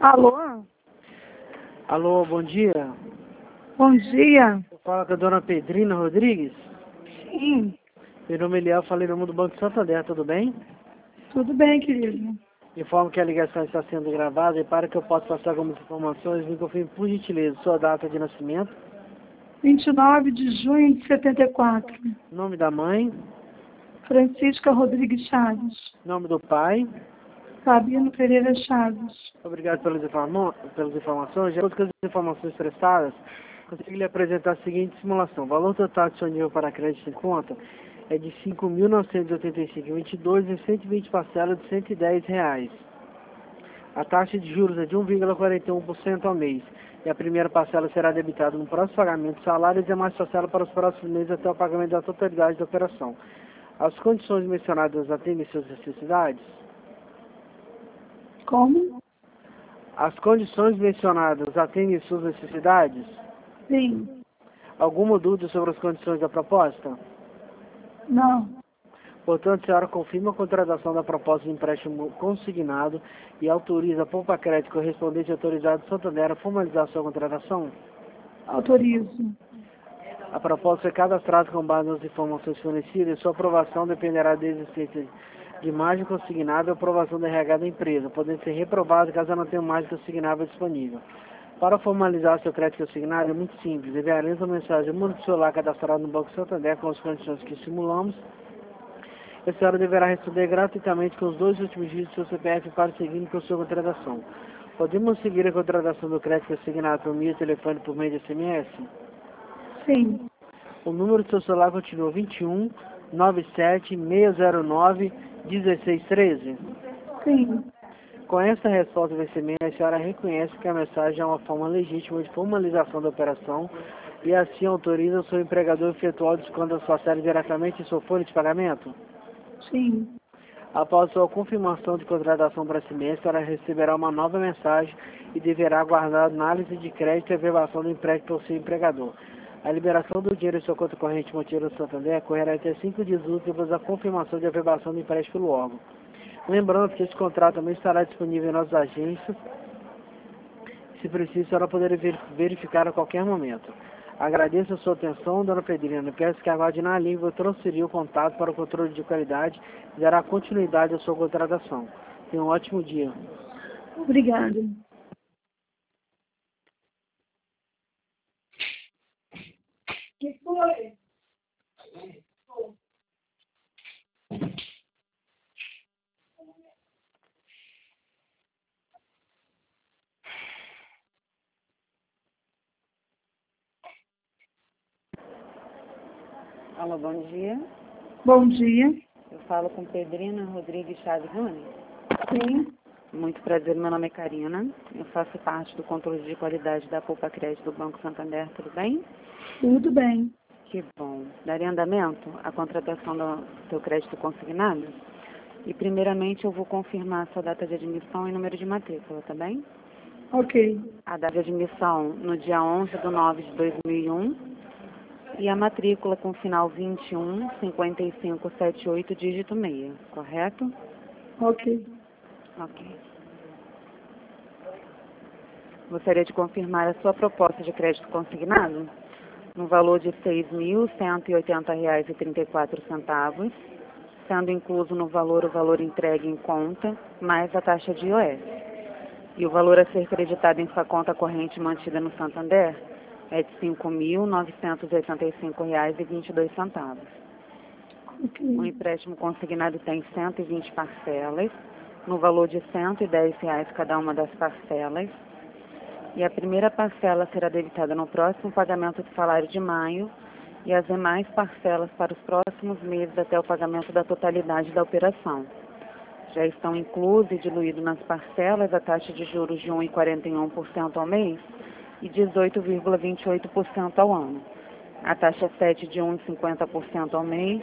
Alô? Alô, bom dia. Bom dia. Eu falo com a dona Pedrina Rodrigues. Sim, Meu nome é Eliel, falei no nome do Banco Santander, tudo bem? tudo bem, querido. Informo que a ligação está sendo gravada e para que eu possa passar algumas informações, me confirme por gentileza sua data de nascimento, 29 de junho de 74. nome da mãe, Francisca Rodrigues Chaves. nome do pai. Sabino Pereira Chaves. Obrigado pelas informações. De acordo com as informações prestadas, consigo lhe apresentar a seguinte simulação. O valor total disponível para crédito em conta é de R$ 5.985,22 em 120 parcelas de R$ 110. A taxa de juros é de 1,41% ao mês. E a primeira parcela será debitada no próximo pagamento do salário e demais parcelas para os próximos meses até o pagamento da totalidade da operação. As condições mencionadas atendem suas necessidades? Como? As condições mencionadas atendem suas necessidades? Sim. Alguma dúvida sobre as condições da proposta? Não. Portanto, a senhora confirma a contratação da proposta de empréstimo consignado e autoriza a Poupa Crédito correspondente autorizado de Santander a formalizar sua contratação? Autorizo. A proposta foi cadastrada com base nas informações fornecidas e sua aprovação dependerá da existência de margem consignada e aprovação da RH da empresa, podendo ser reprovada caso não tenha margem consignável disponível. Para formalizar seu crédito consignado é muito simples. Enviaremos uma mensagem no número do celular cadastrado no Banco Santander com as condições que simulamos. A senhora deverá responder gratuitamente com os 2 últimos dígitos do seu CPF para seguir com sua contratação. Podemos seguir a contratação do crédito consignado por meio de telefone por meio de SMS? Sim. O número do seu celular continua 21 97 609 1613. Sim. Com essa resposta do SMS, a senhora reconhece que a mensagem é uma forma legítima de formalização da operação e assim autoriza o seu empregador a efetuar o desconto das parcelas diretamente em sua folha de pagamento? Sim. Após sua confirmação de contratação para esse mês, a senhora receberá uma nova mensagem e deverá aguardar a análise de crédito e averbação do empréstimo pelo seu empregador. A liberação do dinheiro em sua conta corrente Monteiro do Santander ocorrerá até 5 dias úteis depois da confirmação de averbação do empréstimo pelo órgão. Lembrando que esse contrato também estará disponível em nossas agências. Se preciso, a senhora poderá verificar a qualquer momento. Agradeço a sua atenção, dona Pedrina. Peço que aguarde na linha e vou transferir o contato para o controle de qualidade e dará continuidade à sua contratação. Tenha um ótimo dia. Obrigada. Que foi? Alô, bom dia. Bom dia. Eu falo com Pedrina Rodrigues Chaves Nunes. Sim. Muito prazer, meu nome é Karina. Eu faço parte do controle de qualidade da Poupa Crédito do Banco Santander, tudo bem? Tudo bem. Que bom. Daria andamento à contratação do seu crédito consignado? E primeiramente eu vou confirmar a sua data de admissão e número de matrícula, tá bem? Ok. A data de admissão no dia 11/9/2001 e a matrícula com final 215578, dígito 6, correto? Ok. Ok. Gostaria de confirmar a sua proposta de crédito consignado no valor de R$ 6.180,34, sendo incluso no valor o valor entregue em conta, mais a taxa de IOF. E o valor a ser creditado em sua conta corrente mantida no Santander é de R$ 5.985,22. O Ok. empréstimo consignado tem 120 parcelas, no valor de R$ 110 cada uma das parcelas. E a primeira parcela será debitada no próximo pagamento do salário de maio e as demais parcelas para os próximos meses até o pagamento da totalidade da operação. Já estão inclusos e diluídos nas parcelas a taxa de juros de 1,41% ao mês e 18,28% ao ano. A taxa 7 de 1,50% ao mês,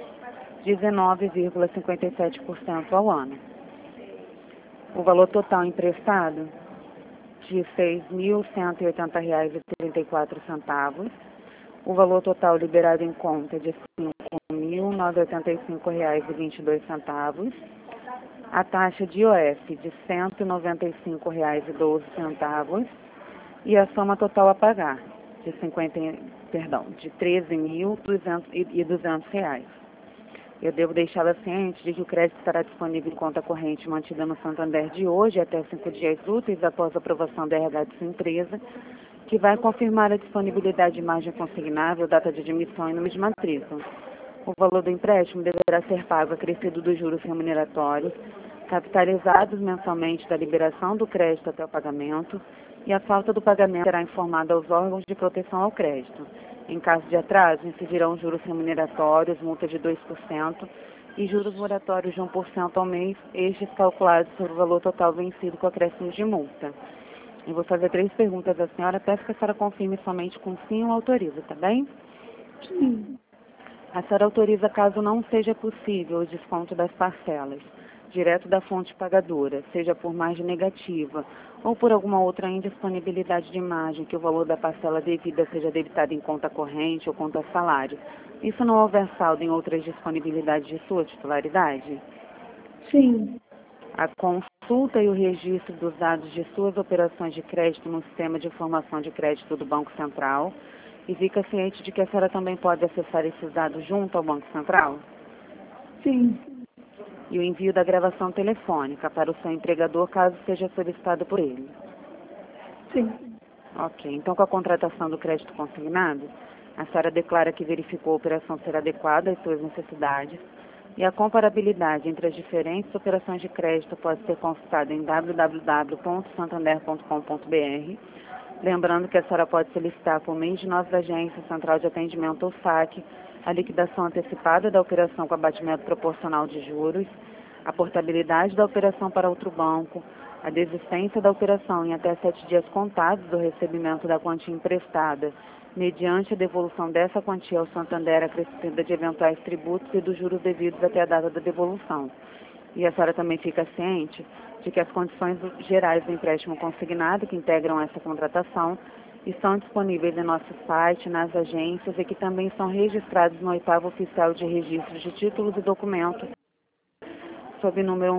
19,57% ao ano. O valor total emprestado de R$ 6.180,34. O valor total liberado em conta de R$ 5.985,22. a taxa de IOF de R$ 195,12 e a soma total a pagar de R$ 13.200. Eu devo deixá-la ciente de que o crédito estará disponível em conta corrente mantida no Santander de hoje até 5 dias úteis após a aprovação da RH de sua empresa, que vai confirmar a disponibilidade de margem consignável, data de admissão e número de matrícula. O valor do empréstimo deverá ser pago acrescido dos juros remuneratórios, capitalizados mensalmente da liberação do crédito até o pagamento, e a falta do pagamento será informada aos órgãos de proteção ao crédito. Em caso de atraso, incidirão juros remuneratórios, multa de 2% e juros moratórios de 1% ao mês, estes calculados sobre o valor total vencido com acréscimo de multa. Eu vou fazer 3 perguntas à senhora, peço que a senhora confirme somente com sim ou autoriza, tá bem? Sim. A senhora autoriza caso não seja possível o desconto das parcelas, direto da fonte pagadora, seja por margem negativa ou por alguma outra indisponibilidade de margem que o valor da parcela devida seja debitado em conta corrente ou conta salário. Isso não houver saldo em outras disponibilidades de sua titularidade? Sim. A consulta e o registro dos dados de suas operações de crédito no sistema de informação de crédito do Banco Central e fica ciente de que a senhora também pode acessar esses dados junto ao Banco Central? Sim. E o envio da gravação telefônica para o seu empregador, caso seja solicitado por ele. Sim. Ok, então com a contratação do crédito consignado, a senhora declara que verificou a operação ser adequada às suas necessidades e a comparabilidade entre as diferentes operações de crédito pode ser consultada em www.santander.com.br, lembrando que a senhora pode solicitar por meio de nossa agência Central de Atendimento ou SAC a liquidação antecipada da operação com abatimento proporcional de juros, a portabilidade da operação para outro banco, a desistência da operação em até 7 dias contados do recebimento da quantia emprestada, mediante a devolução dessa quantia ao Santander acrescida de eventuais tributos e dos juros devidos até a data da devolução. E a senhora também fica ciente de que as condições gerais do empréstimo consignado que integram essa contratação estão disponíveis em nosso site, nas agências e que também são registrados no 8º Oficial de Registro de Títulos e Documentos, sob o número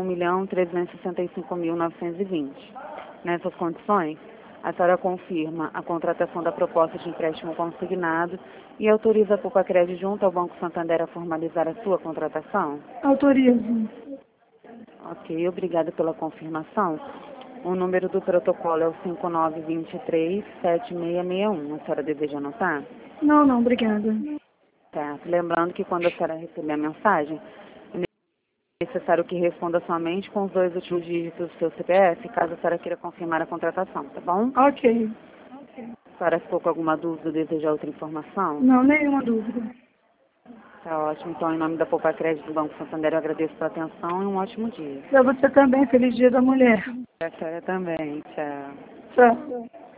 1.365.920. Nessas condições, a senhora confirma a contratação da proposta de empréstimo consignado e autoriza a Poupa-Crédito junto ao Banco Santander a formalizar a sua contratação? Autorizo. Ok, obrigada pela confirmação. O número do protocolo é o 5923-7661. A senhora deseja anotar? Não, obrigada. Certo. Lembrando que quando a senhora receber a mensagem, é necessário que responda somente com os 2 últimos dígitos do seu CPF, caso a senhora queira confirmar a contratação, tá bom? Ok. A senhora ficou com alguma dúvida ou deseja outra informação? Não, nenhuma dúvida. Tá ótimo. Então, em nome da Poupa Crédito do Banco Santander, eu agradeço pela atenção e um ótimo dia. Para você também, feliz Dia da Mulher. A senhora também. Tchau. Tchau.